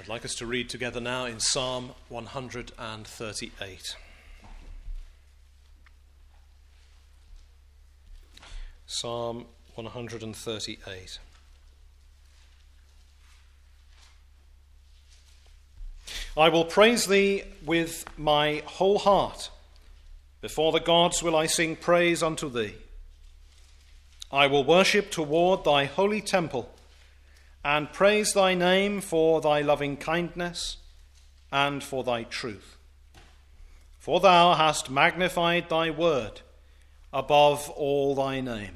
I'd like us to read together now in Psalm 138. Psalm 138. I will praise thee with my whole heart. Before the gods will I sing praise unto thee. I will worship toward thy holy temple, and praise thy name for thy loving kindness and for thy truth. For thou hast magnified thy word above all thy name.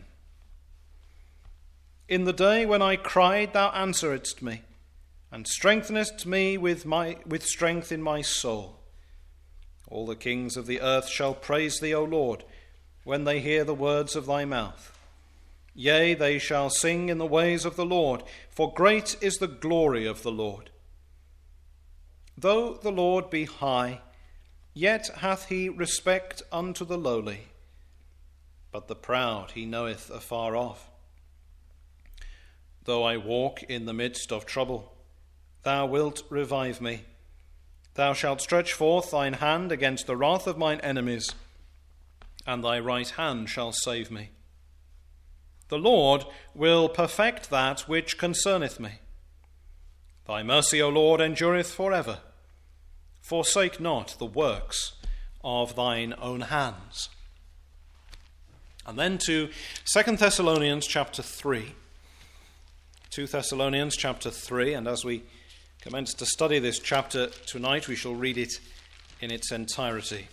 In the day when I cried, thou answeredst me, and strengthenedst me with strength in my soul. All the kings of the earth shall praise thee, O Lord, when they hear the words of thy mouth. Yea, they shall sing in the ways of the Lord, for great is the glory of the Lord. Though the Lord be high, yet hath he respect unto the lowly, but the proud he knoweth afar off. Though I walk in the midst of trouble, thou wilt revive me. Thou shalt stretch forth thine hand against the wrath of mine enemies, and thy right hand shall save me. The Lord will perfect that which concerneth me. Thy mercy, O Lord, endureth forever. Forsake not the works of thine own hands. And then to 2 Thessalonians chapter 3. 2 Thessalonians chapter 3, and as we commence to study this chapter tonight, we shall read it in its entirety.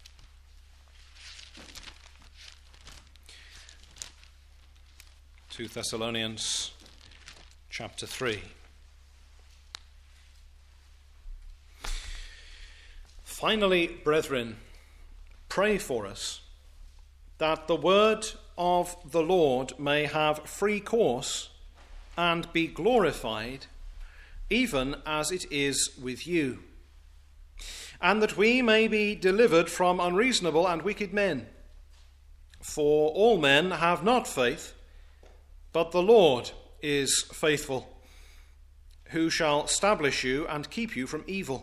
2 Thessalonians chapter 3. Finally, brethren, pray for us, that the word of the Lord may have free course and be glorified, even as it is with you, and that we may be delivered from unreasonable and wicked men. For all men have not faith, but the Lord is faithful, who shall establish you and keep you from evil.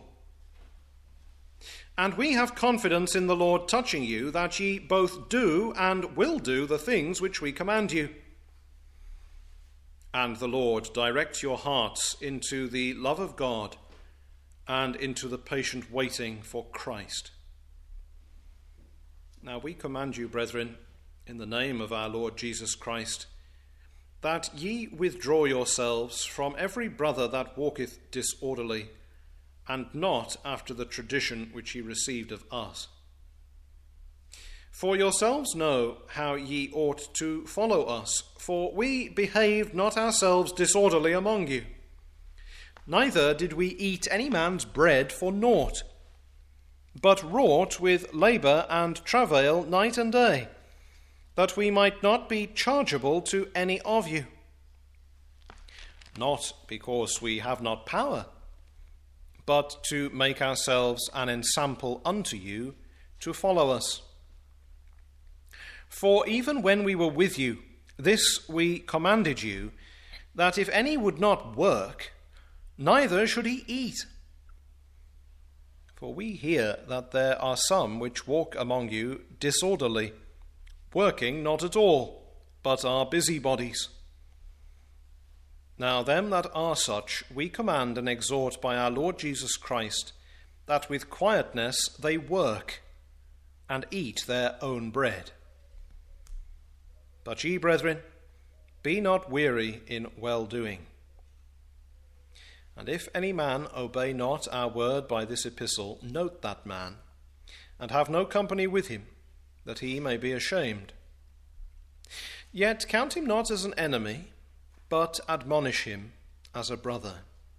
And we have confidence in the Lord touching you, that ye both do and will do the things which we command you. And the Lord direct your hearts into the love of God and into the patient waiting for Christ. Now we command you, brethren, in the name of our Lord Jesus Christ, that ye withdraw yourselves from every brother that walketh disorderly, and not after the tradition which ye received of us. For yourselves know how ye ought to follow us, for we behaved not ourselves disorderly among you. Neither did we eat any man's bread for naught, but wrought with labour and travail night and day, that we might not be chargeable to any of you. Not because we have not power, but to make ourselves an ensample unto you to follow us. For even when we were with you, this we commanded you, that if any would not work, neither should he eat. For we hear that there are some which walk among you disorderly, working not at all, but are busybodies. Now them that are such we command and exhort by our Lord Jesus Christ, that with quietness they work and eat their own bread. But ye, brethren, be not weary in well-doing. And if any man obey not our word by this epistle, note that man, and have no company with him, that he may be ashamed. Yet count him not as an enemy, but admonish him as a brother.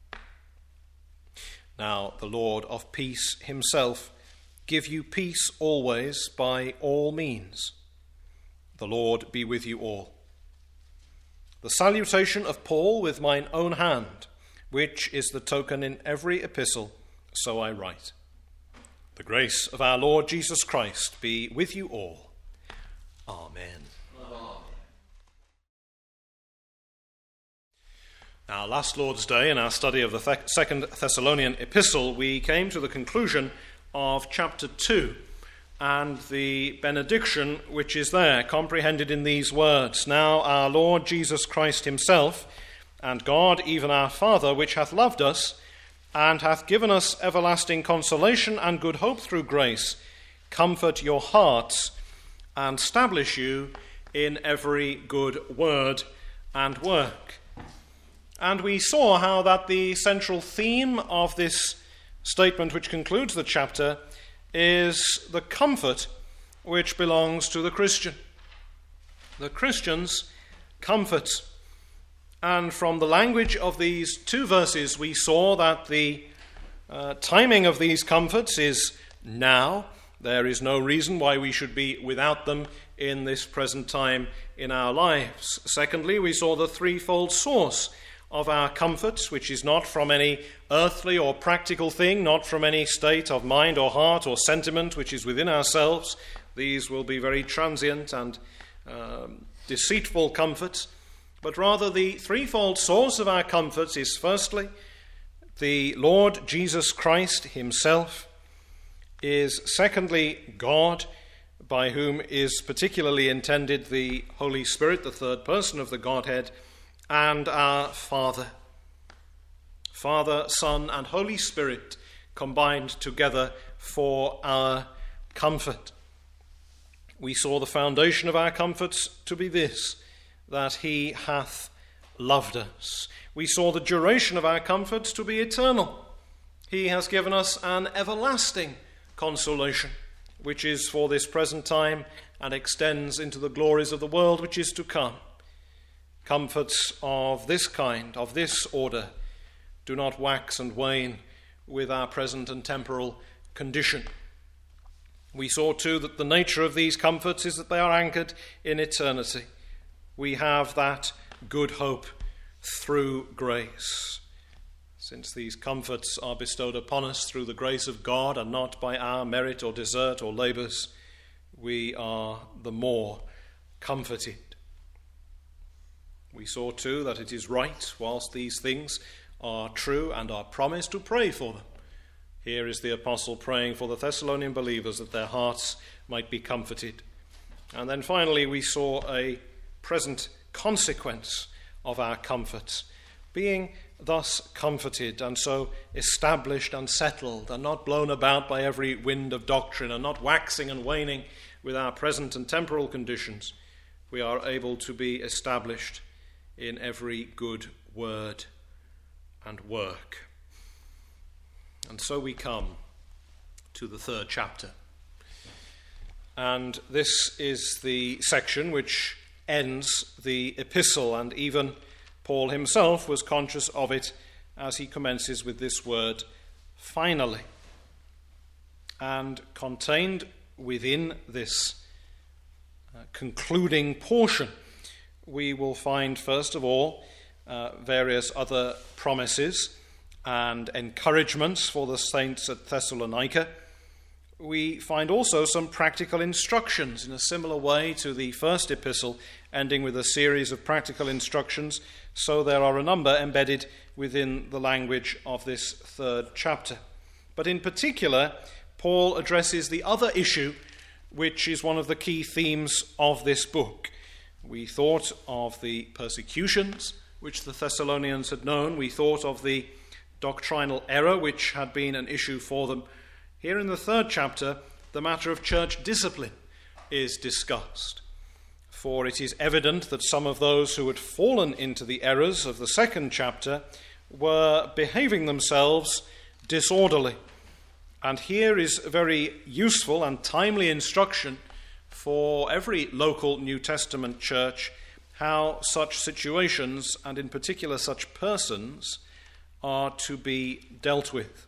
Now the Lord of peace himself give you peace always by all means. The Lord be with you all. The salutation of Paul with mine own hand, which is the token in every epistle, so I write. The grace of our Lord Jesus Christ be with you all. Amen. Amen. Now, last Lord's Day, in our study of the Second Thessalonian epistle, we came to the conclusion of chapter 2 and the benediction which is there, comprehended in these words: Now our Lord Jesus Christ himself, and God, even our Father, which hath loved us, and hath given us everlasting consolation and good hope through grace, comfort your hearts, and establish you in every good word and work. And we saw how that the central theme of this statement which concludes the chapter is the comfort which belongs to the Christian. The Christian's comfort. And from the language of these two verses, we saw that the timing of these comforts is now. There is no reason why we should be without them in this present time in our lives. Secondly, we saw the threefold source of our comforts, which is not from any earthly or practical thing, not from any state of mind or heart or sentiment which is within ourselves. These will be very transient and deceitful comforts. But rather the threefold source of our comforts is firstly the Lord Jesus Christ himself, is secondly God, by whom is particularly intended the Holy Spirit, the third person of the Godhead, and our Father. Father, Son, and Holy Spirit combined together for our comfort. We saw the foundation of our comforts to be this, that he hath loved us. We saw the duration of our comforts to be eternal. He has given us an everlasting consolation, which is for this present time and extends into the glories of the world which is to come. Comforts of this kind, of this order, do not wax and wane with our present and temporal condition. We saw too that the nature of these comforts is that they are anchored in eternity. We have that good hope through grace. Since these comforts are bestowed upon us through the grace of God and not by our merit or desert or labours, we are the more comforted. We saw too that it is right, whilst these things are true and are promised, to pray for them. Here is the apostle praying for the Thessalonian believers that their hearts might be comforted. And then finally we saw a present consequence of our comforts, being thus comforted and so established and settled and not blown about by every wind of doctrine and not waxing and waning with our present and temporal conditions. We are able to be established in every good word and work. And so we come to the third chapter. And this is the section which ends the epistle, and even Paul himself was conscious of it as he commences with this word, finally. And contained within this concluding portion, we will find, first of all, various other promises and encouragements for the saints at Thessalonica. We find also some practical instructions in a similar way to the first epistle, ending with a series of practical instructions. So there are a number embedded within the language of this third chapter. But in particular, Paul addresses the other issue, which is one of the key themes of this book. We thought of the persecutions which the Thessalonians had known. We thought of the doctrinal error which had been an issue for them. Here in the third chapter, the matter of church discipline is discussed. For it is evident that some of those who had fallen into the errors of the second chapter were behaving themselves disorderly. And here is very useful and timely instruction for every local New Testament church, how such situations, and in particular such persons, are to be dealt with.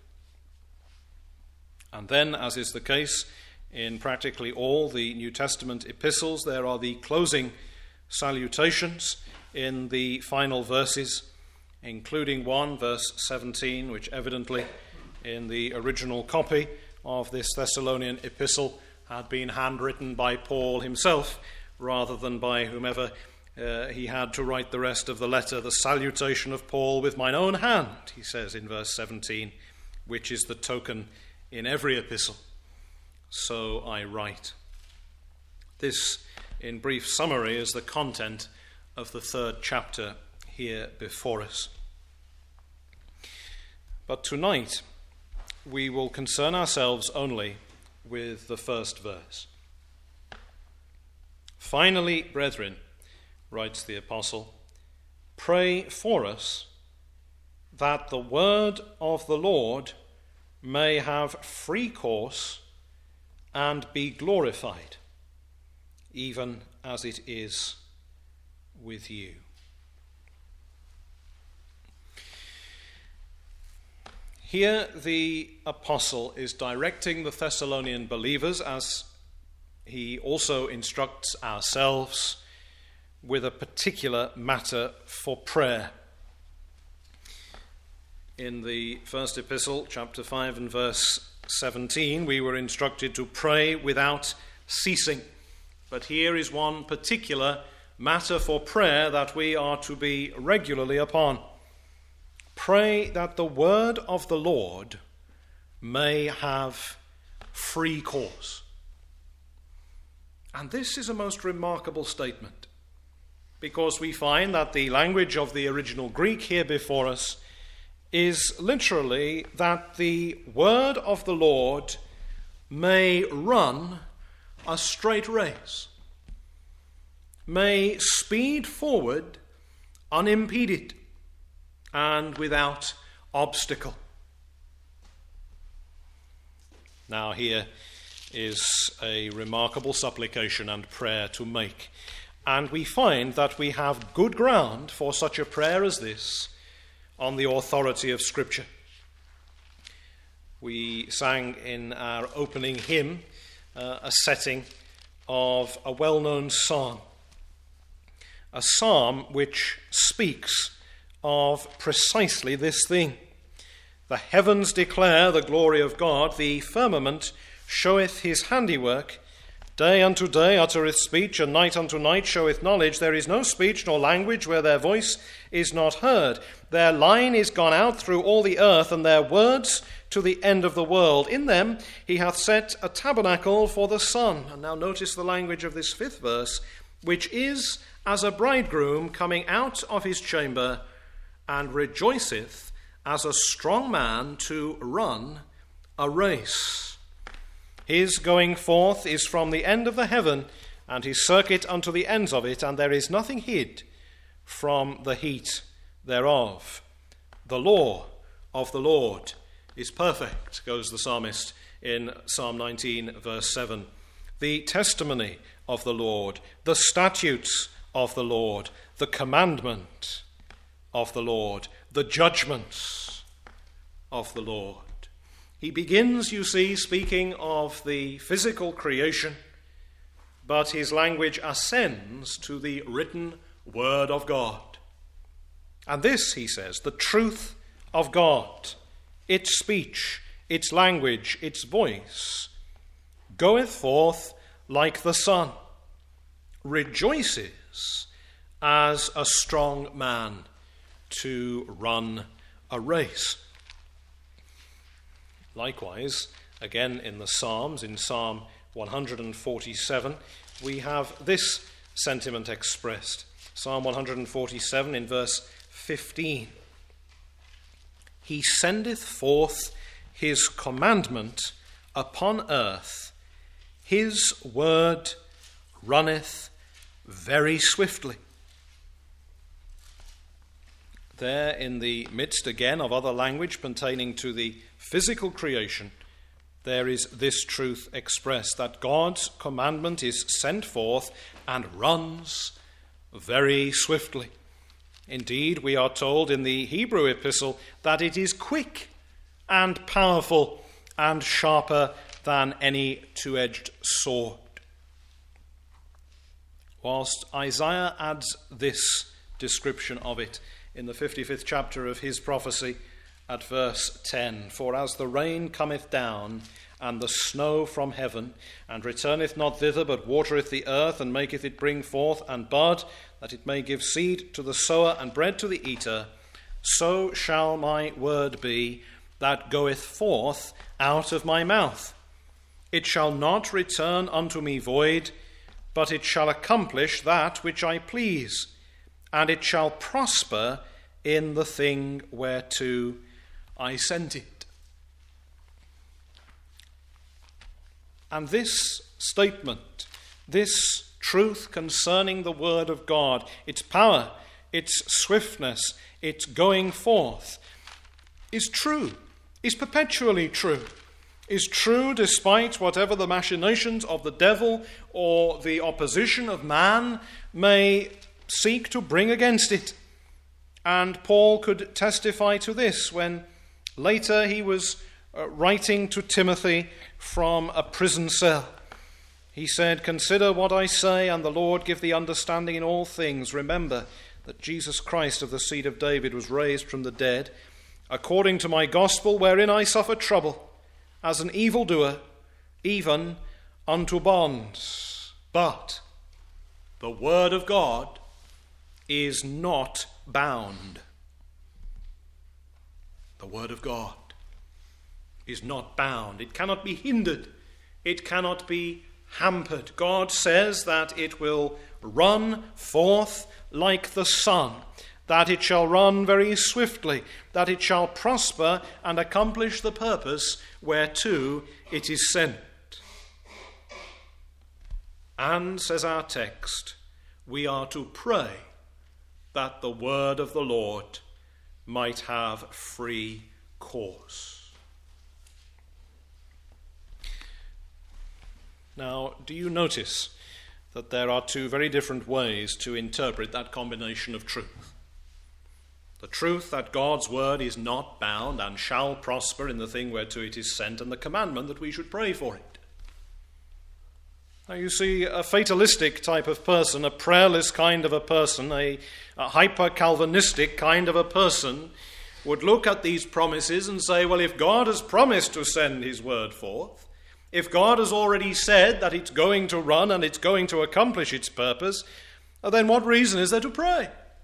And then, as is the case in practically all the New Testament epistles, there are the closing salutations in the final verses, including one, verse 17, which evidently in the original copy of this Thessalonian epistle had been handwritten by Paul himself rather than by whomever he had to write the rest of the letter, the salutation of Paul with mine own hand, he says in verse 17, which is the token in every epistle. So I write. This, in brief summary, is the content of the 3rd chapter here before us. But tonight we will concern ourselves only with the first verse. Finally, brethren, writes the apostle, pray for us that the word of the Lord may have free course and be glorified, even as it is with you. Here the apostle is directing the Thessalonian believers, as he also instructs ourselves, with a particular matter for prayer. In the first epistle, chapter 5 and verse 17, we were instructed to pray without ceasing. But here is one particular matter for prayer that we are to be regularly upon. Pray that the word of the Lord may have free course. And this is a most remarkable statement, because we find that the language of the original Greek here before us is literally that the word of the Lord may run a straight race, may speed forward unimpeded and without obstacle. Now here is a remarkable supplication and prayer to make. And we find that we have good ground for such a prayer as this on the authority of Scripture. We sang in our opening hymn a setting of a well-known psalm, a psalm which speaks of precisely this thing. The heavens declare the glory of God, the firmament showeth his handiwork. Day unto day uttereth speech, and night unto night showeth knowledge. There is no speech nor language where their voice is not heard. Their line is gone out through all the earth, and their words to the end of the world. In them he hath set a tabernacle for the sun. And now notice the language of this 5th verse, which is as a bridegroom coming out of his chamber, and rejoiceth as a strong man to run a race. His going forth is from the end of the heaven, and his circuit unto the ends of it, and there is nothing hid from the heat thereof. The law of the Lord is perfect, goes the psalmist in Psalm 19, verse 7. The testimony of the Lord, the statutes of the Lord, the commandment of the Lord, the judgments of the Lord. He begins, you see, speaking of the physical creation, but his language ascends to the written word of God. And this, he says, the truth of God, its speech, its language, its voice, goeth forth like the sun, rejoices as a strong man to run a race. Likewise, again in the Psalms, in Psalm 147, we have this sentiment expressed. Psalm 147 in verse 15. He sendeth forth his commandment upon earth. His word runneth very swiftly. There in the midst again of other language pertaining to the physical creation, there is this truth expressed, that God's commandment is sent forth and runs very swiftly. Indeed, we are told in the Hebrew epistle that it is quick and powerful and sharper than any two-edged sword. Whilst Isaiah adds this description of it in the 55th chapter of his prophecy at verse 10, for as the rain cometh down and the snow from heaven, and returneth not thither, but watereth the earth, and maketh it bring forth and bud, that it may give seed to the sower and bread to the eater, so shall my word be that goeth forth out of my mouth. It shall not return unto me void, but it shall accomplish that which I please, and it shall prosper in the thing whereto I sent it. And this statement, this truth concerning the word of God, its power, its swiftness, its going forth, is true, is perpetually true, is true despite whatever the machinations of the devil or the opposition of man may seek to bring against it. And Paul could testify to this when later he was writing to Timothy from a prison cell. He said, "Consider what I say, and the Lord give thee understanding in all things. Remember that Jesus Christ of the seed of David was raised from the dead, according to my gospel, wherein I suffer trouble, as an evildoer, even unto bonds. But the word of God is not bound." The word of God is not bound. It cannot be hindered. It cannot be hampered. God says that it will run forth like the sun, that it shall run very swiftly, that it shall prosper and accomplish the purpose whereto it is sent. And, says our text, we are to pray that the word of the Lord might have free course. Now, do you notice that there are two very different ways to interpret that combination of truth? The truth that God's word is not bound and shall prosper in the thing whereto it is sent, and the commandment that we should pray for it. Now you see, a fatalistic type of person, a prayerless kind of a person, a hyper-Calvinistic kind of a person would look at these promises and say, well, if God has promised to send his word forth, if God has already said that it's going to run and it's going to accomplish its purpose, then what reason is there to pray?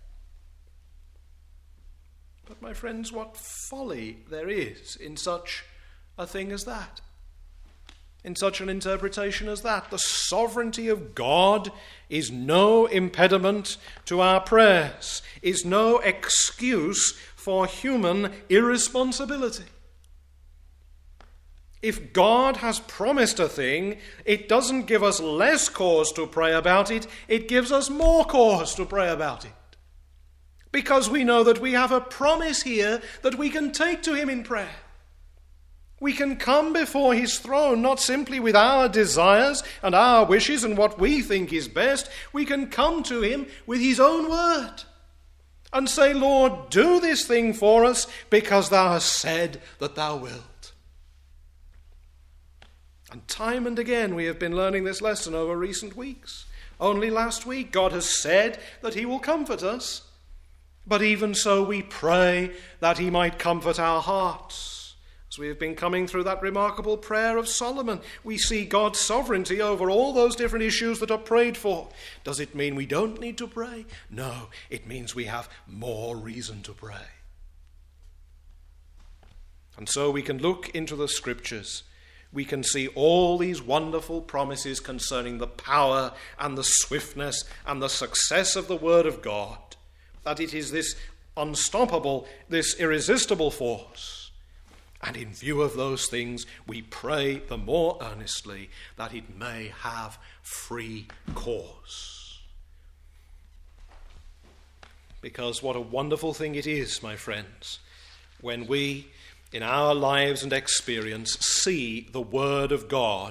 But my friends, what folly there is in such a thing as that, in such an interpretation as that. The sovereignty of God is no impediment to our prayers, is no excuse for human irresponsibility. If God has promised a thing, it doesn't give us less cause to pray about it, it gives us more cause to pray about it. Because we know that we have a promise here that we can take to him in prayer. We can come before his throne not simply with our desires and our wishes and what we think is best. We can come to him with his own word and say, Lord, do this thing for us because thou hast said that thou wilt. And time and again we have been learning this lesson over recent weeks. Only last week God has said that he will comfort us. But even so we pray that he might comfort our hearts. As we have been coming through that remarkable prayer of Solomon, we see God's sovereignty over all those different issues that are prayed for. Does it mean we don't need to pray? No, it means we have more reason to pray. And so we can look into the scriptures. We can see all these wonderful promises concerning the power and the swiftness and the success of the word of God. That it is this unstoppable, this irresistible force. And in view of those things, we pray the more earnestly that it may have free course. Because what a wonderful thing it is, my friends, when we, in our lives and experience, see the word of God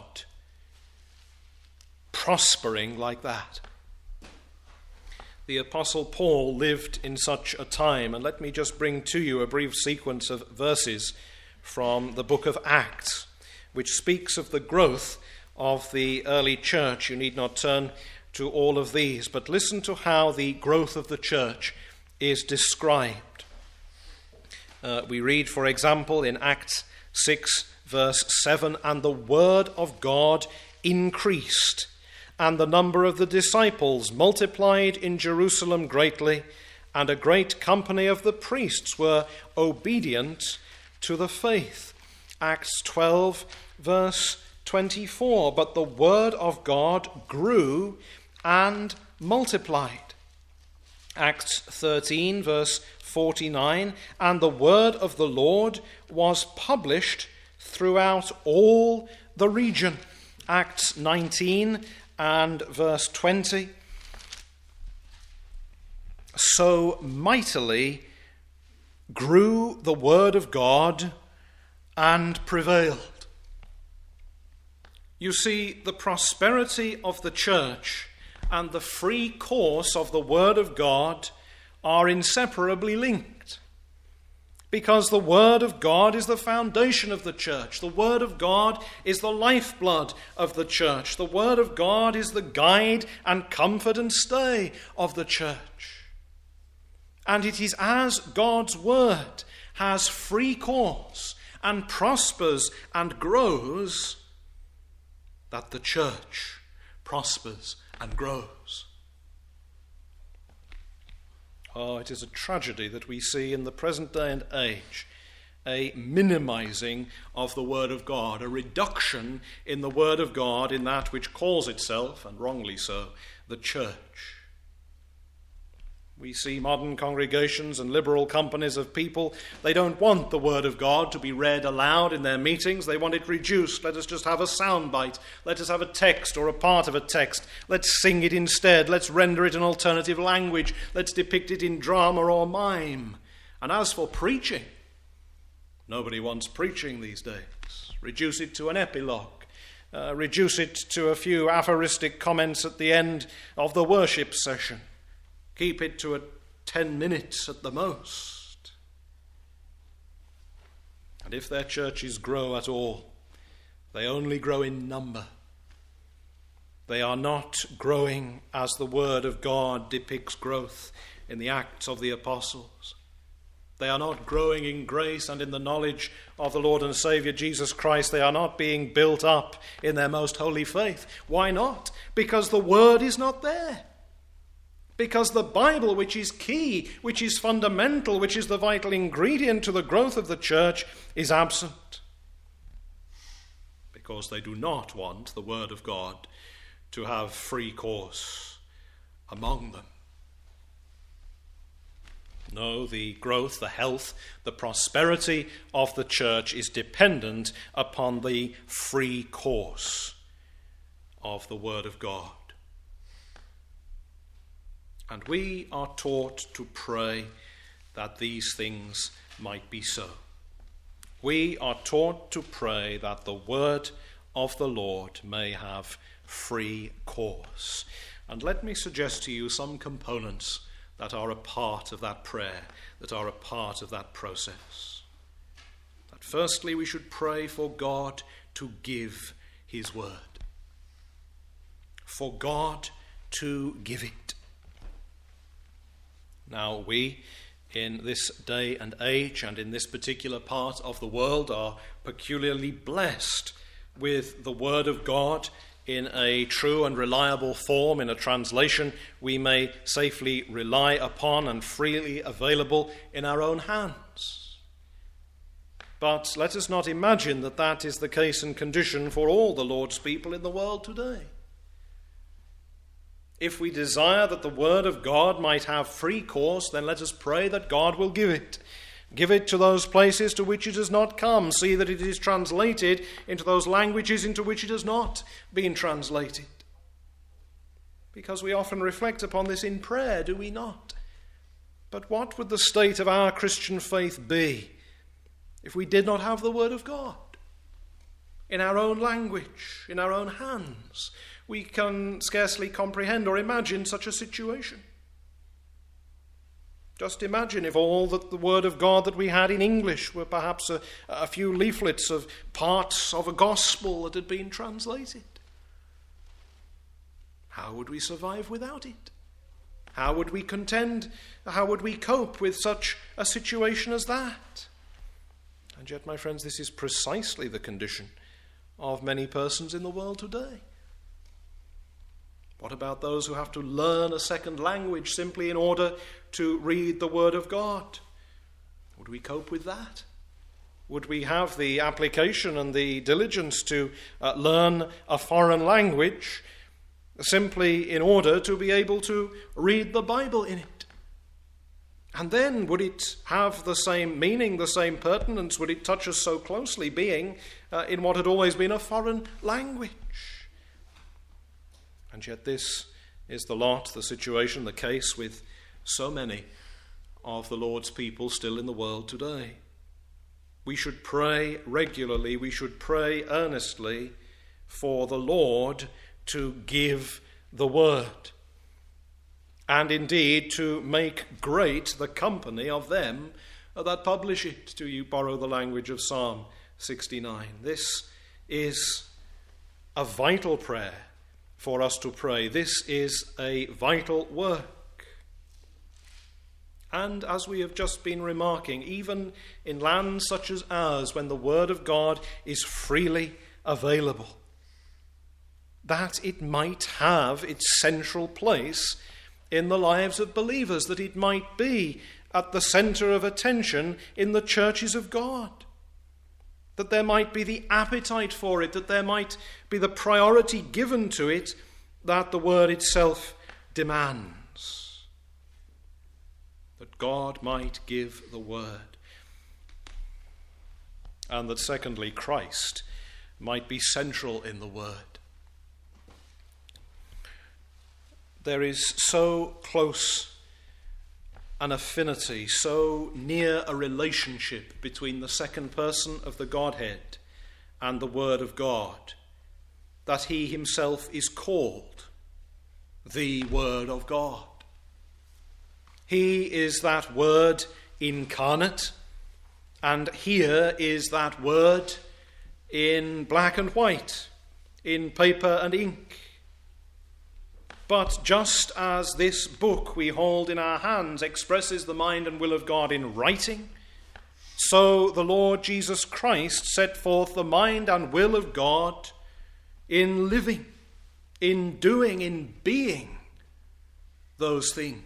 prospering like that. The Apostle Paul lived in such a time, and let me just bring to you a brief sequence of verses from the book of Acts, which speaks of the growth of the early church. You need not turn to all of these, but listen to how the growth of the church is described. We read, for example, in Acts 6, verse 7, and the word of God increased, and the number of the disciples multiplied in Jerusalem greatly, and a great company of the priests were obedient to the faith. Acts 12, verse 24, but the word of God grew and multiplied. Acts 13, verse 49, and the word of the Lord was published throughout all the region. Acts 19 and verse 20, so mightily grew the word of God and prevailed. You see, the prosperity of the church and the free course of the word of God are inseparably linked, because the word of God is the foundation of the church. The word of God is the lifeblood of the church. The word of God is the guide and comfort and stay of the church. And it is as God's word has free course and prospers and grows that the church prospers and grows. Oh, it is a tragedy that we see in the present day and age a minimizing of the word of God, a reduction in the word of God in that which calls itself, and wrongly so, the church. We see modern congregations and liberal companies of people, they don't want the word of God to be read aloud in their meetings. They want it reduced. Let us just have a soundbite. Let us have a text or a part of a text. Let's sing it instead. Let's render it an alternative language. Let's depict it in drama or mime. And as for preaching, nobody wants preaching these days. Reduce it to an epilogue. Reduce it to a few aphoristic comments at the end of the worship session. Keep it to 10 minutes at the most. And if their churches grow at all, they only grow in number. They are not growing as the word of God depicts growth in the Acts of the Apostles. They are not growing in grace and in the knowledge of the Lord and Saviour Jesus Christ. They are not being built up in their most holy faith. Why not? Because the word is not there. Because the Bible, which is key, which is fundamental, which is the vital ingredient to the growth of the church, is absent. Because they do not want the word of God to have free course among them. No, the growth, the health, the prosperity of the church is dependent upon the free course of the word of God. And we are taught to pray that these things might be so. We are taught to pray that the word of the Lord may have free course. And let me suggest to you some components that are a part of that prayer, that are a part of that process. That firstly, we should pray for God to give his word. For God to give it. Now we, in this day and age and in this particular part of the world, are peculiarly blessed with the word of God in a true and reliable form, in a translation we may safely rely upon and freely available in our own hands. But let us not imagine that that is the case and condition for all the Lord's people in the world today. If we desire that the word of God might have free course, then let us pray that God will give it. Give it to those places to which it has not come. See that it is translated into those languages into which it has not been translated. Because we often reflect upon this in prayer, do we not? But what would the state of our Christian faith be if we did not have the word of God in our own language, in our own hands? We can scarcely comprehend or imagine such a situation. Just imagine if all that the word of God that we had in English were perhaps a few leaflets of parts of a gospel that had been translated. How would we survive without it? How would we contend? How would we cope with such a situation as that? And yet, my friends, this is precisely the condition of many persons in the world today. What about those who have to learn a second language simply in order to read the Word of God? Would we cope with that? Would we have the application and the diligence to learn a foreign language simply in order to be able to read the Bible in it? And then would it have the same meaning, the same pertinence? Would it touch us so closely, being in what had always been a foreign language? And yet this is the lot, the situation, the case with so many of the Lord's people still in the world today. We should pray regularly, we should pray earnestly for the Lord to give the word, and indeed to make great the company of them that publish it, to you borrow the language of Psalm 69. This is a vital prayer for us to pray. This is a vital work. And as we have just been remarking, even in lands such as ours, when the Word of God is freely available, that it might have its central place in the lives of believers, that it might be at the center of attention in the churches of God, that there might be the appetite for it, that there might be the priority given to it that the Word itself demands. That God might give the Word. And that secondly, Christ might be central in the Word. There is so close an affinity, so near a relationship between the second person of the Godhead and the Word of God, that he himself is called the Word of God. He is that Word incarnate, and here is that Word in black and white, in paper and ink. But just as this book we hold in our hands expresses the mind and will of God in writing, so the Lord Jesus Christ set forth the mind and will of God in living, in doing, in being those things.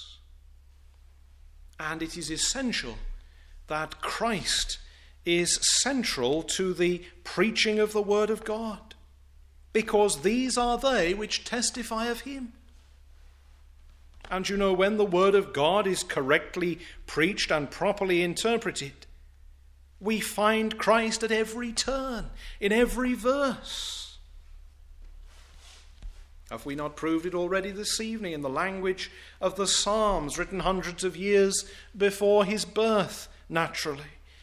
And it is essential that Christ is central to the preaching of the Word of God, because these are they which testify of him. And you know, when the Word of God is correctly preached and properly interpreted, we find Christ at every turn, in every verse. Have we not proved it already this evening in the language of the Psalms, written hundreds of years before his birth, naturally?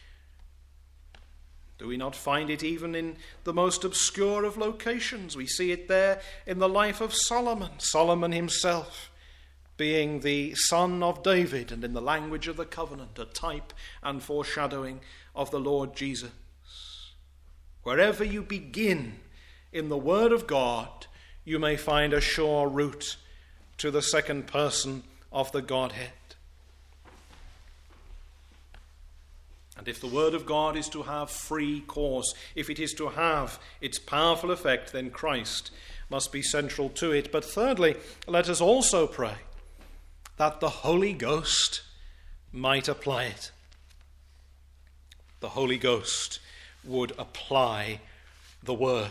Do we not find it even in the most obscure of locations? We see it there in the life of Solomon. Solomon himself being the son of David, and in the language of the covenant, a type and foreshadowing of the Lord Jesus. Wherever you begin in the Word of God, you may find a sure route to the second person of the Godhead. And if the Word of God is to have free course, if it is to have its powerful effect, then Christ must be central to it. But thirdly, let us also pray that the Holy Ghost might apply it. The Holy Ghost would apply the Word.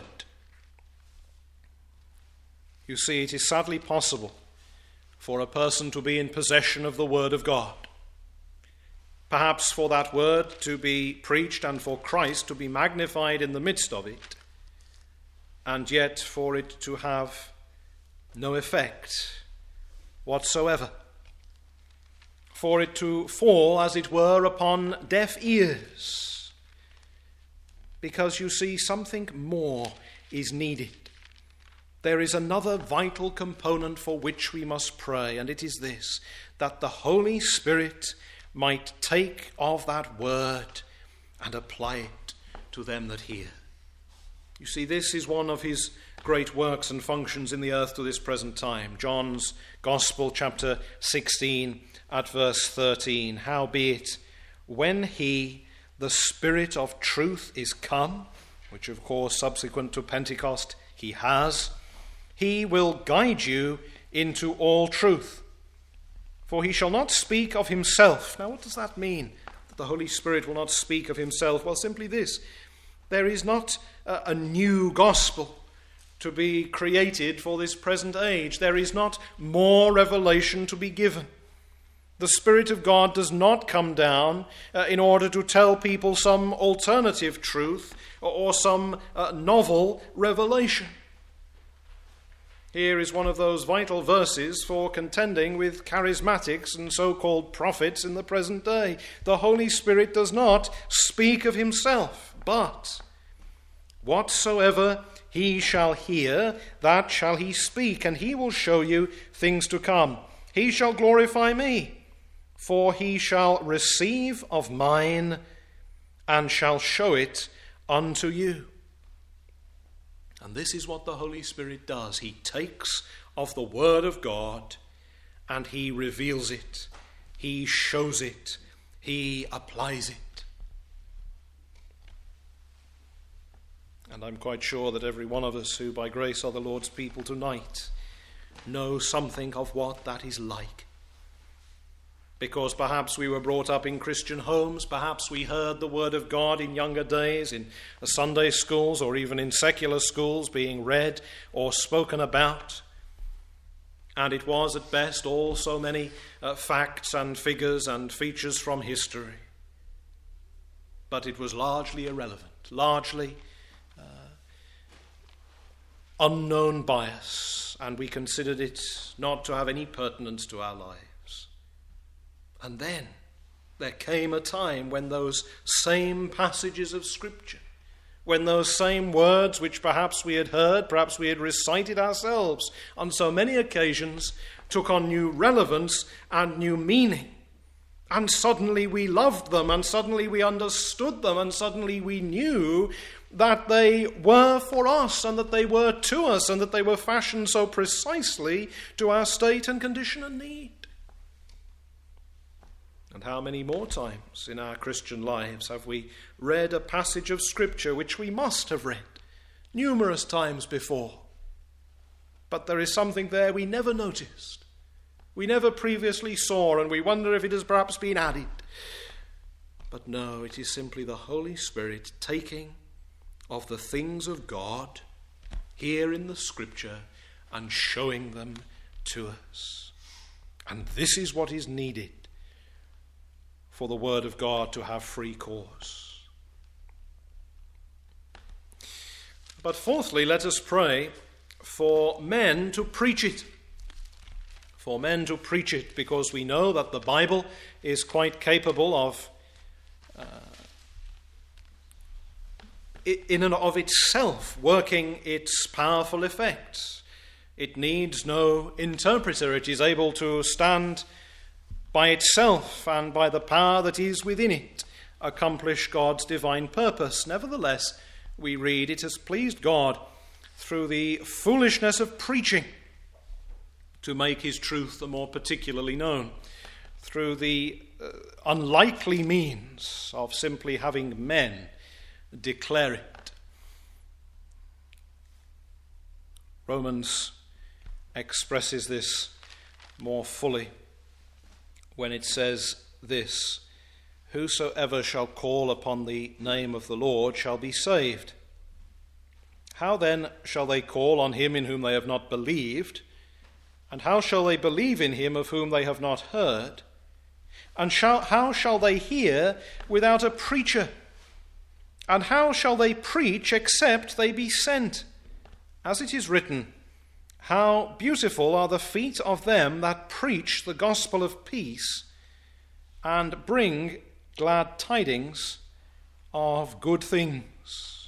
You see, it is sadly possible for a person to be in possession of the Word of God. Perhaps for that Word to be preached and for Christ to be magnified in the midst of it, and yet for it to have no effect whatsoever. For it to fall, as it were, upon deaf ears. Because you see, something more is needed. There is another vital component for which we must pray, and it is this, that the Holy Spirit might take of that word and apply it to them that hear. You see, this is one of his great works and functions in the earth to this present time. John's Gospel, chapter 16, at verse 13. Howbeit, when he, The Spirit of truth is come, which of course subsequent to Pentecost he has. He will guide you into all truth. For he shall not speak of himself. Now what does that mean, that the Holy Spirit will not speak of himself? Well, simply this. There is not a new gospel to be created for this present age. There is not more revelation to be given. The Spirit of God does not come down in order to tell people some alternative truth or some novel revelation. Here is one of those vital verses for contending with charismatics and so-called prophets in the present day. The Holy Spirit does not speak of himself, but whatsoever he shall hear, that shall he speak, and he will show you things to come. He shall glorify me, for he shall receive of mine and shall show it unto you. And this is what the Holy Spirit does. He takes of the Word of God and he reveals it. He shows it. He applies it. And I'm quite sure that every one of us who by grace are the Lord's people tonight know something of what that is like. Because perhaps we were brought up in Christian homes, perhaps we heard the Word of God in younger days in Sunday schools or even in secular schools being read or spoken about. And it was at best all so many facts and figures and features from history. But it was largely irrelevant, largely unknown bias, and we considered it not to have any pertinence to our lives. And then there came a time when those same passages of Scripture, when those same words which perhaps we had heard, perhaps we had recited ourselves on so many occasions, took on new relevance and new meaning. And suddenly we loved them, and suddenly we understood them, and suddenly we knew that they were for us, and that they were to us, and that they were fashioned so precisely to our state and condition and need. And how many more times in our Christian lives have we read a passage of Scripture which we must have read numerous times before, but there is something there we never noticed, we never previously saw, and we wonder if it has perhaps been added. But no, it is simply the Holy Spirit taking of the things of God here in the Scripture and showing them to us. And this is what is needed for the Word of God to have free course. But fourthly, let us pray for men to preach it. For men to preach it, because we know that the Bible is quite capable of, in and of itself, working its powerful effects. It needs no interpreter. It is able to stand by itself and by the power that is within it, accomplish God's divine purpose. Nevertheless, we read, it has pleased God through the foolishness of preaching to make his truth the more particularly known, through the unlikely means of simply having men declare it. Romans expresses this more fully when it says this: whosoever shall call upon the name of the Lord shall be saved. How then shall they call on him in whom they have not believed? And how shall they believe in him of whom they have not heard? And how shall they hear without a preacher? And how shall they preach except they be sent? As it is written, how beautiful are the feet of them that preach the gospel of peace and bring glad tidings of good things.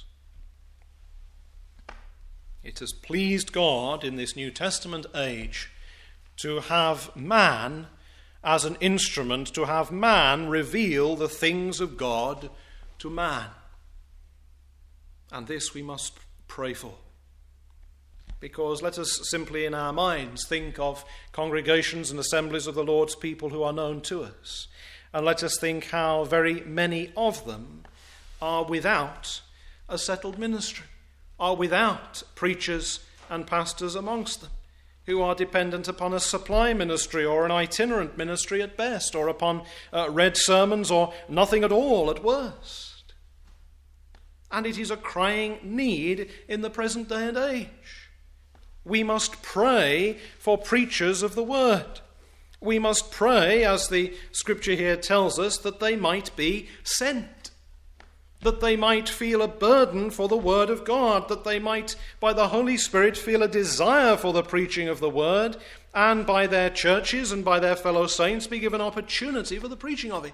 It has pleased God in this New Testament age to have man as an instrument, to have man reveal the things of God to man. And this we must pray for. Because let us simply in our minds think of congregations and assemblies of the Lord's people who are known to us. And let us think how very many of them are without a settled ministry, are without preachers and pastors amongst them, who are dependent upon a supply ministry or an itinerant ministry at best, or upon read sermons or nothing at all at worst. And it is a crying need in the present day and age. We must pray for preachers of the word. We must pray, as the scripture here tells us, that they might be sent, that they might feel a burden for the word of God, that they might, by the Holy Spirit, feel a desire for the preaching of the word, and by their churches and by their fellow saints be given opportunity for the preaching of it.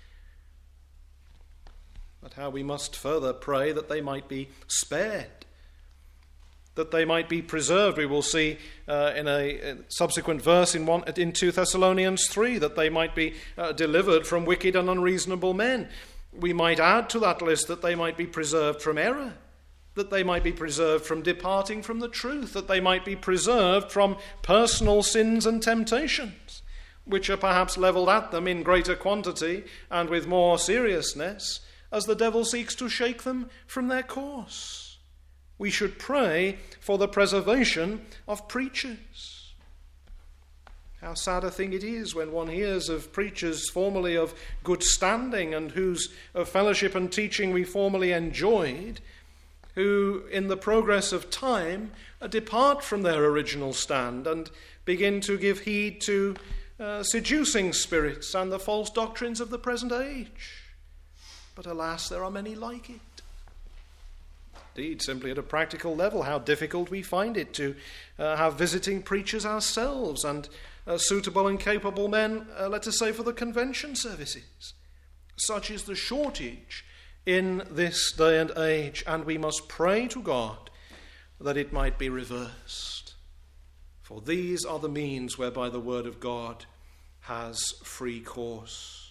But how we must further pray that they might be spared, that they might be preserved. We will see in a subsequent verse in 2 Thessalonians 3 that they might be delivered from wicked and unreasonable men. We might add to that list that they might be preserved from error, that they might be preserved from departing from the truth, that they might be preserved from personal sins and temptations, which are perhaps levelled at them in greater quantity and with more seriousness as the devil seeks to shake them from their course. We should pray for the preservation of preachers. How sad a thing it is when one hears of preachers formerly of good standing and whose fellowship and teaching we formerly enjoyed, who in the progress of time depart from their original stand and begin to give heed to seducing spirits and the false doctrines of the present age. But alas, there are many like it. Indeed, simply at a practical level, how difficult we find it to have visiting preachers ourselves and suitable and capable men, let us say, for the convention services. Such is the shortage in this day and age, and we must pray to God that it might be reversed. For these are the means whereby the word of God has free course.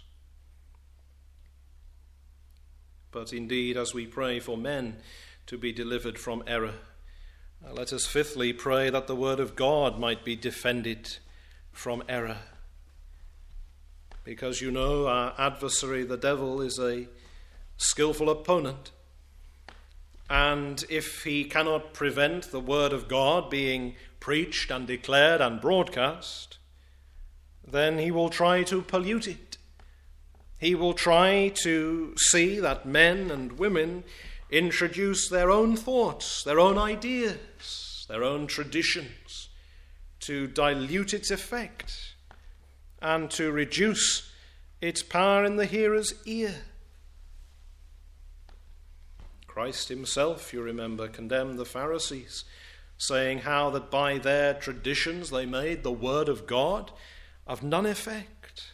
But indeed, as we pray for men to be delivered from error, let us fifthly pray that the word of God might be defended from error. Because you know our adversary, the devil, is a skillful opponent. And if he cannot prevent the word of God being preached and declared and broadcast, then he will try to pollute it. He will try to see that men and women introduce their own thoughts, their own ideas, their own traditions, to dilute its effect and to reduce its power in the hearer's ear. Christ himself, you remember, condemned the Pharisees, saying how that by their traditions they made the word of God of none effect.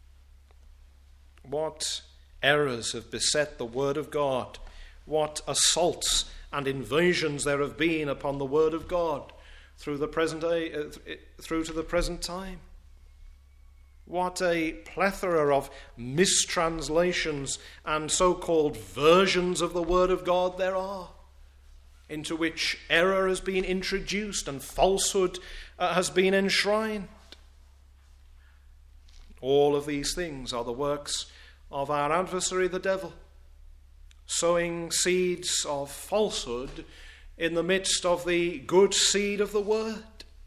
What errors have beset the word of God, what assaults and invasions there have been upon the word of God through the present through to the present time. What a plethora of mistranslations and so-called versions of the word of God there are, into which error has been introduced and falsehood has been enshrined. All of these things are the works of our adversary, the devil, sowing seeds of falsehood in the midst of the good seed of the word.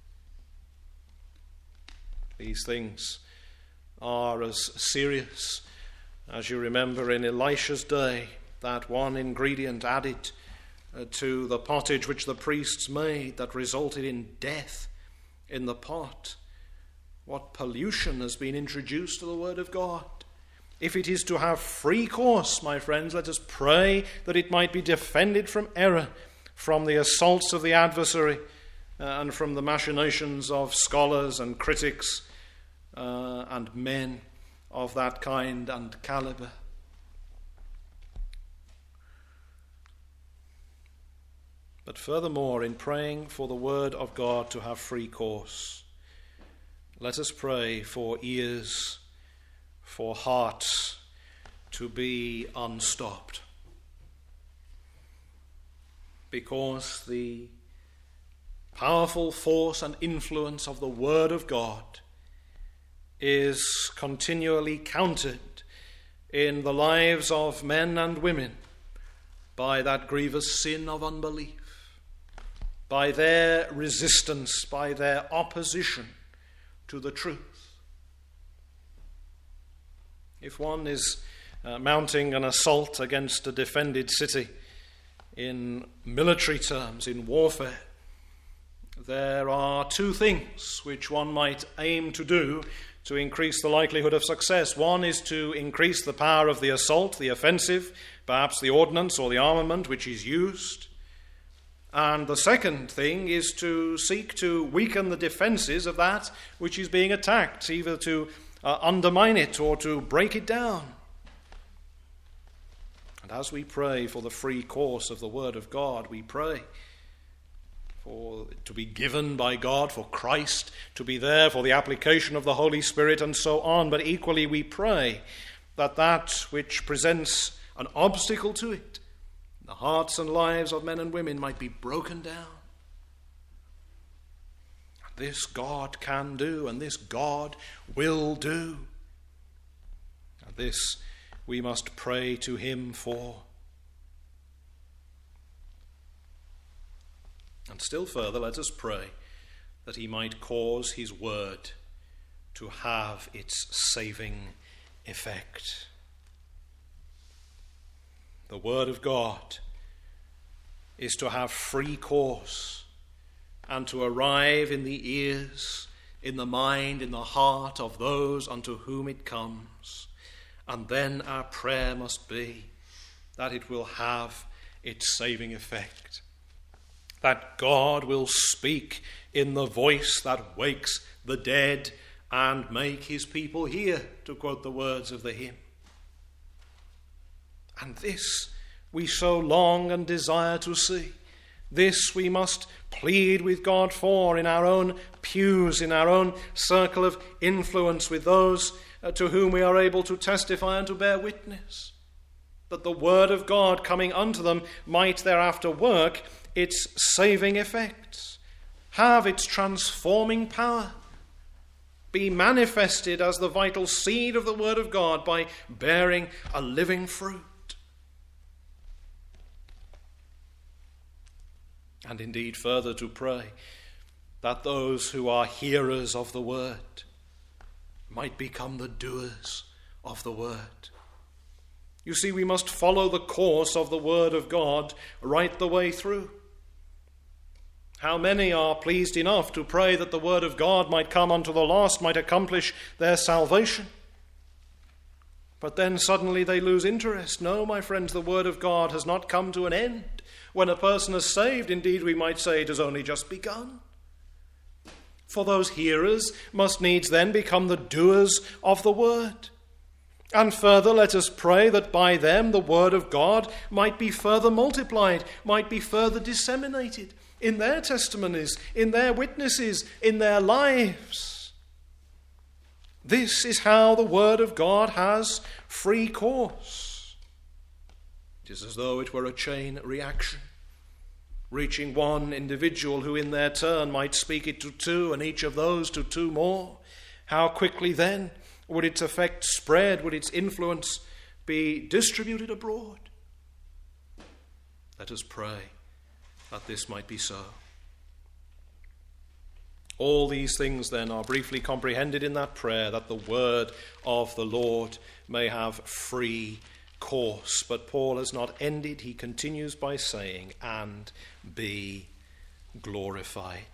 These things are as serious as you remember in Elisha's day, that one ingredient added to the pottage which the priests made that resulted in death in the pot. What pollution has been introduced to the word of God. If it is to have free course, my friends, let us pray that it might be defended from error, from the assaults of the adversary, and from the machinations of scholars and critics and men of that kind and caliber. But furthermore, in praying for the word of God to have free course, let us pray for ears, for hearts to be unstopped. Because the powerful force and influence of the word of God is continually countered in the lives of men and women by that grievous sin of unbelief, by their resistance, by their opposition to the truth. If one is mounting an assault against a defended city in military terms, in warfare, there are two things which one might aim to do to increase the likelihood of success. One is to increase the power of the assault, the offensive, perhaps the ordnance or the armament which is used. And the second thing is to seek to weaken the defenses of that which is being attacked, either to undermine it or to break it down. And as we pray for the free course of the Word of God, we pray for it to be given by God, for Christ to be there, for the application of the Holy Spirit, and so on. But equally we pray that that which presents an obstacle to it, the hearts and lives of men and women, might be broken down. This God can do, and this God will do. And this we must pray to him for. And still further, let us pray that he might cause his word to have its saving effect. The word of God is to have free course and to arrive in the ears, in the mind, in the heart of those unto whom it comes. And then our prayer must be that it will have its saving effect, that God will speak in the voice that wakes the dead and make his people hear, to quote the words of the hymn. And this we so long and desire to see. This we must plead with God for in our own pews, in our own circle of influence, with those to whom we are able to testify and to bear witness, that the word of God coming unto them might thereafter work its saving effects, have its transforming power, be manifested as the vital seed of the word of God by bearing a living fruit. And indeed further to pray that those who are hearers of the word might become the doers of the word. You see, we must follow the course of the word of God right the way through. How many are pleased enough to pray that the word of God might come unto the lost, might accomplish their salvation? But then suddenly they lose interest. No, my friends, the word of God has not come to an end. When a person is saved, indeed we might say it has only just begun. For those hearers must needs then become the doers of the word. And further, let us pray that by them the word of God might be further multiplied, might be further disseminated in their testimonies, in their witnesses, in their lives. This is how the word of God has free course. It is as though it were a chain reaction, reaching one individual who in their turn might speak it to two, and each of those to two more. How quickly then would its effect spread, would its influence be distributed abroad? Let us pray that this might be so. All these things then are briefly comprehended in that prayer, that the word of the Lord may have free course. But Paul has not ended. He continues by saying, and be glorified.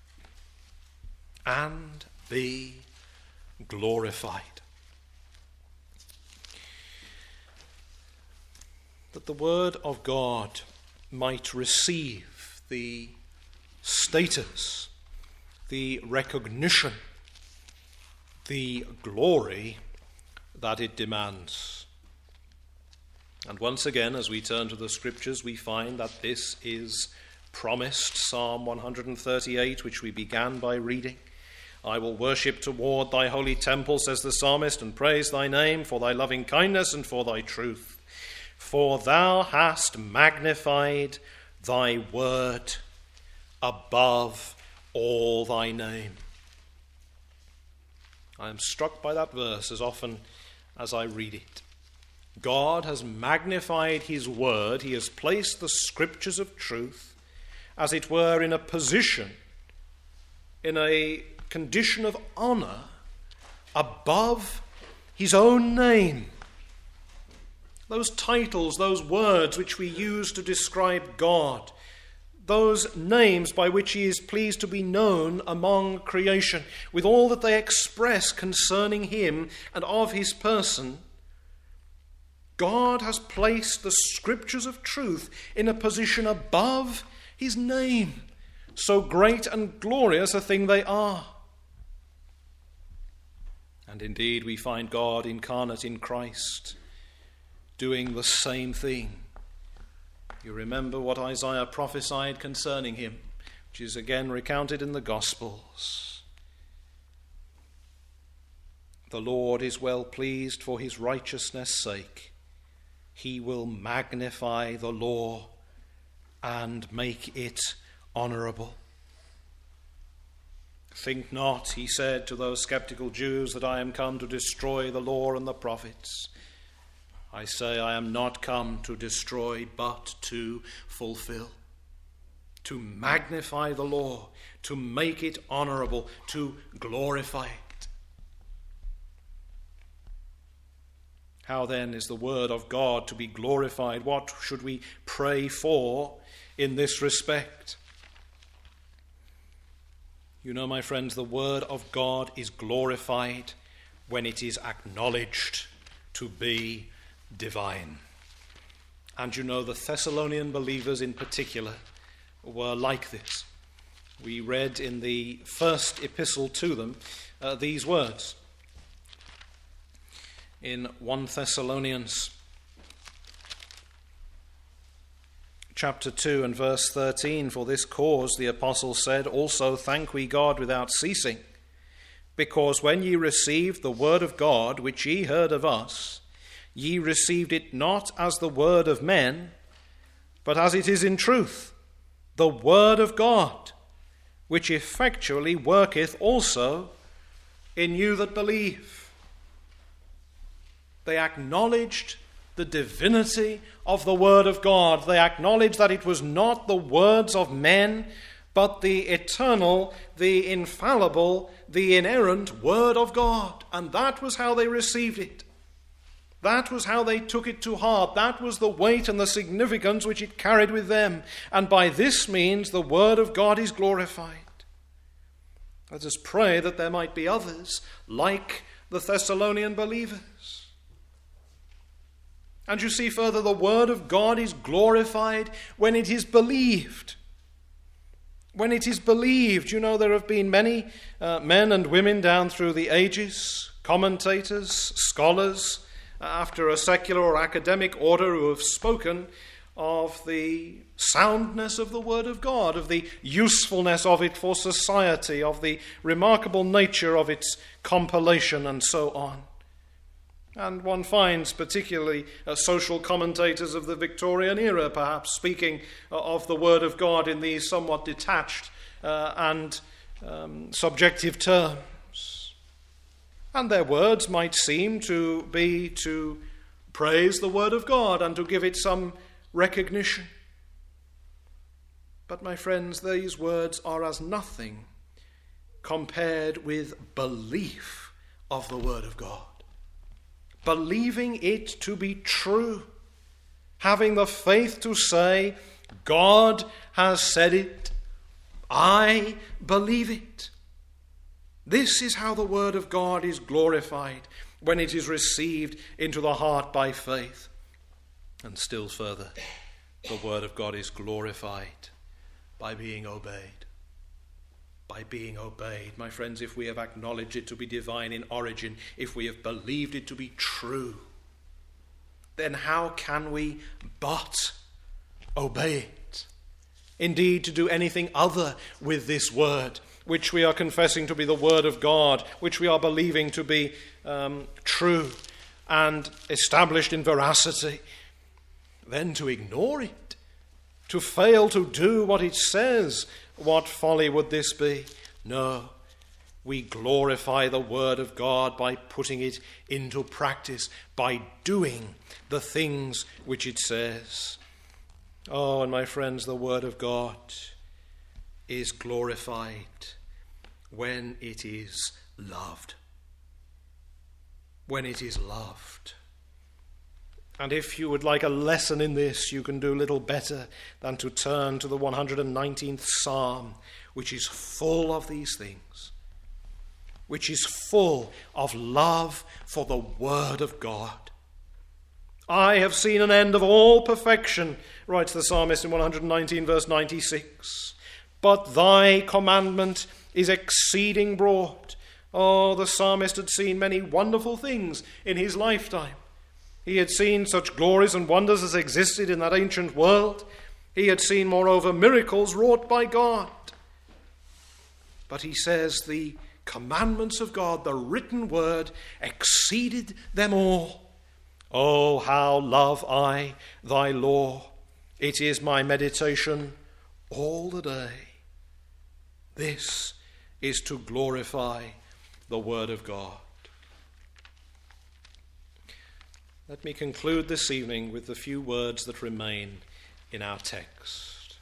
And be glorified. That the word of God might receive the status, the recognition, the glory that it demands. And once again, as we turn to the scriptures, we find that this is promised. Psalm 138, which we began by reading. I will worship toward thy holy temple, says the psalmist, and praise thy name for thy loving kindness and for thy truth. For thou hast magnified thy word above all thy name. I am struck by that verse as often as I read it. God has magnified his word. He has placed the scriptures of truth, as it were, in a position, in a condition of honor above his own name. Those titles, those words which we use to describe God, those names by which he is pleased to be known among creation, with all that they express concerning him and of his person, God has placed the scriptures of truth in a position above his name. So great and glorious a thing they are. And indeed we find God incarnate in Christ doing the same thing. You remember what Isaiah prophesied concerning him, which is again recounted in the Gospels. The Lord is well pleased for his righteousness' sake. He will magnify the law and make it honorable. Think not, he said to those skeptical Jews, that I am come to destroy the law and the prophets. I say I am not come to destroy, but to fulfill, to magnify the law, to make it honorable, to glorify it. How then is the word of God to be glorified? What should we pray for in this respect? You know, my friends, the word of God is glorified when it is acknowledged to be divine. And you know, the Thessalonian believers in particular were like this. We read in the first epistle to them these words in 1 Thessalonians chapter 2 and verse 13. For this cause the apostle said, also thank we God without ceasing, because when ye received the word of God, which ye heard of us, ye received it not as the word of men, but as it is in truth, the word of God, which effectually worketh also in you that believe. They acknowledged the divinity of the word of God. They acknowledged that it was not the words of men, but the eternal, the infallible, the inerrant word of God. And that was how they received it. That was how they took it to heart. That was the weight and the significance which it carried with them. And by this means the word of God is glorified. Let us pray that there might be others like the Thessalonian believers. And you see further, the word of God is glorified when it is believed. When it is believed. You know, there have been many men and women down through the ages, commentators, scholars, after a secular or academic order, who have spoken of the soundness of the word of God, of the usefulness of it for society, of the remarkable nature of its compilation, and so on. And one finds particularly social commentators of the Victorian era, perhaps, speaking of the word of God in these somewhat detached and subjective terms. And their words might seem to be to praise the word of God and to give it some recognition. But my friends, these words are as nothing compared with belief of the word of God. Believing it to be true. Having the faith to say, God has said it. I believe it. This is how the word of God is glorified, when it is received into the heart by faith. And still further, the word of God is glorified by being obeyed. By being obeyed. My friends, if we have acknowledged it to be divine in origin, if we have believed it to be true, then how can we but obey it? Indeed, to do anything other with this word, which we are confessing to be the word of God, which we are believing to be true and established in veracity, then to ignore it, to fail to do what it says, what folly would this be? No, we glorify the word of God by putting it into practice, by doing the things which it says. Oh, and my friends, the word of God is glorified when it is loved. When it is loved. And if you would like a lesson in this, you can do little better than to turn to the 119th Psalm, which is full of these things, which is full of love for the word of God. I have seen an end of all perfection, writes the psalmist in 119 verse 96. But thy commandment is exceeding broad. Oh, the psalmist had seen many wonderful things in his lifetime. He had seen such glories and wonders as existed in that ancient world. He had seen, moreover, miracles wrought by God. But he says the commandments of God, the written word, exceeded them all. Oh, how love I thy law. It is my meditation all the day. This is to glorify the word of God. Let me conclude this evening with the few words that remain in our text.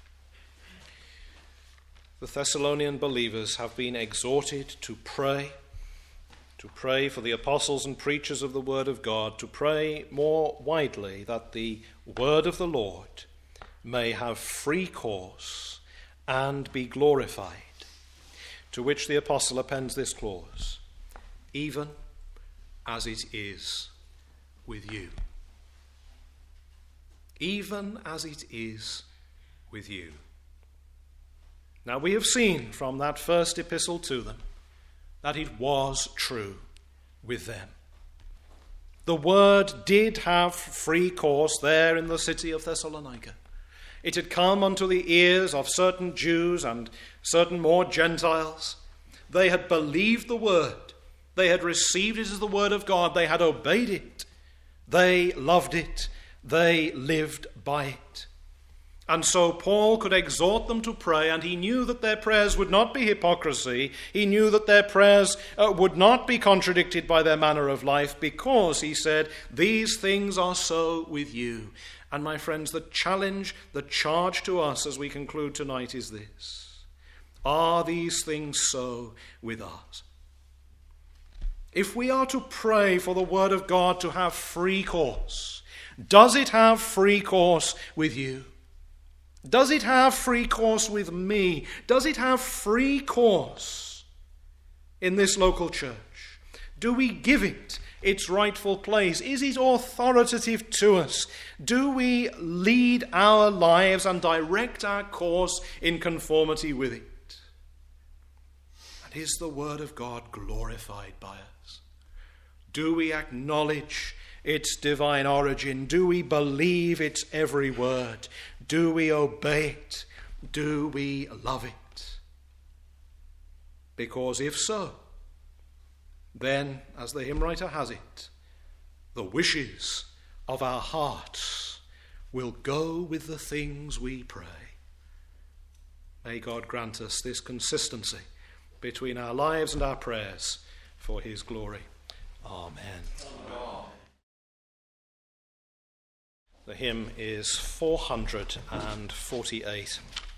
The Thessalonian believers have been exhorted to pray for the apostles and preachers of the word of God, to pray more widely that the word of the Lord may have free course and be glorified, to which the apostle appends this clause, even as it is with you. Even as it is with you. Now we have seen from that first epistle to them that it was true with them. The word did have free course there in the city of Thessalonica. It had come unto the ears of certain Jews and certain more Gentiles. They had believed the word. They had received it as the word of God. They had obeyed it. They loved it. They lived by it. And so Paul could exhort them to pray, and he knew that their prayers would not be hypocrisy. He knew that their prayers would not be contradicted by their manner of life, because, he said, these things are so with you. And my friends, the challenge, the charge to us as we conclude tonight is this. Are these things so with us? If we are to pray for the word of God to have free course, does it have free course with you? Does it have free course with me? Does it have free course in this local church? Do we give it its rightful place? Is it authoritative to us? Do we lead our lives and direct our course in conformity with it? And is the word of God glorified by us? Do we acknowledge its divine origin? Do we believe its every word? Do we obey it? Do we love it? Because if so, then, as the hymn writer has it, the wishes of our hearts will go with the things we pray. May God grant us this consistency between our lives and our prayers for his glory. Amen. Amen. The hymn is 448.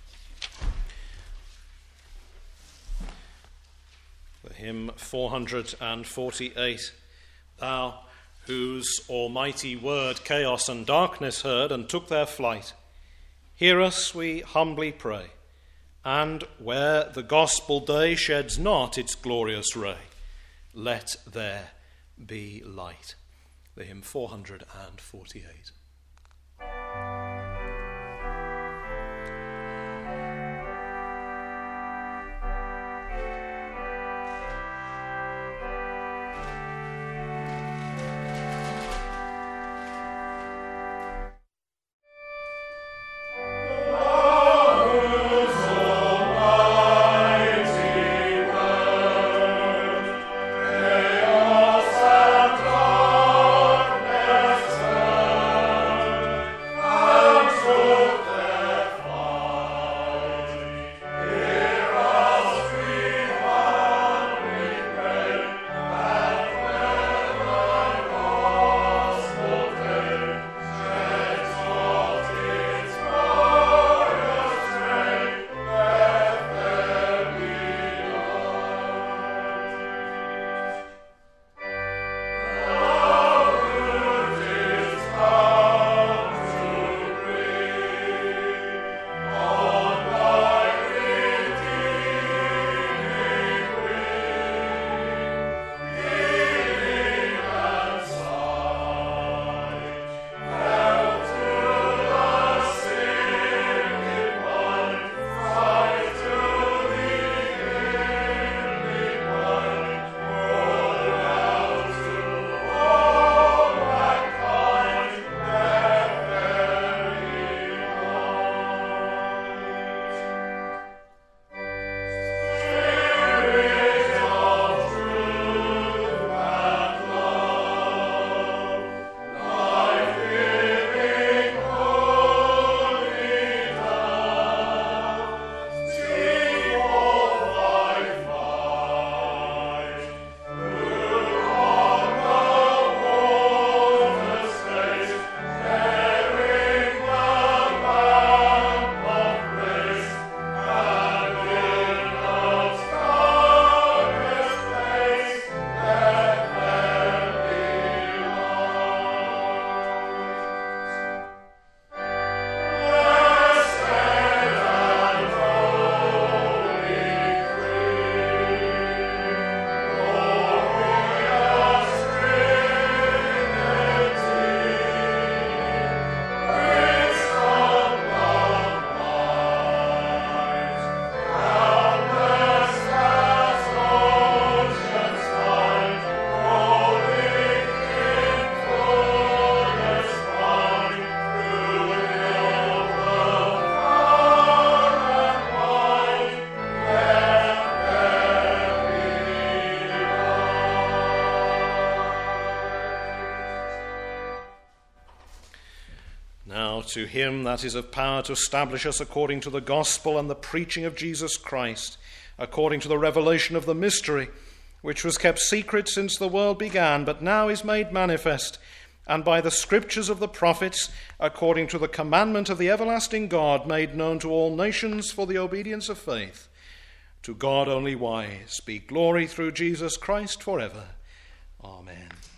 The hymn 448. Thou, whose almighty word chaos and darkness heard and took their flight, hear us, we humbly pray, and where the gospel day sheds not its glorious ray, let there be light. The hymn 448. to him that is of power to establish us according to the gospel and the preaching of Jesus Christ, according to the revelation of the mystery, which was kept secret since the world began, but now is made manifest, and by the scriptures of the prophets, according to the commandment of the everlasting God, made known to all nations for the obedience of faith. To God only wise be glory through Jesus Christ forever. Amen.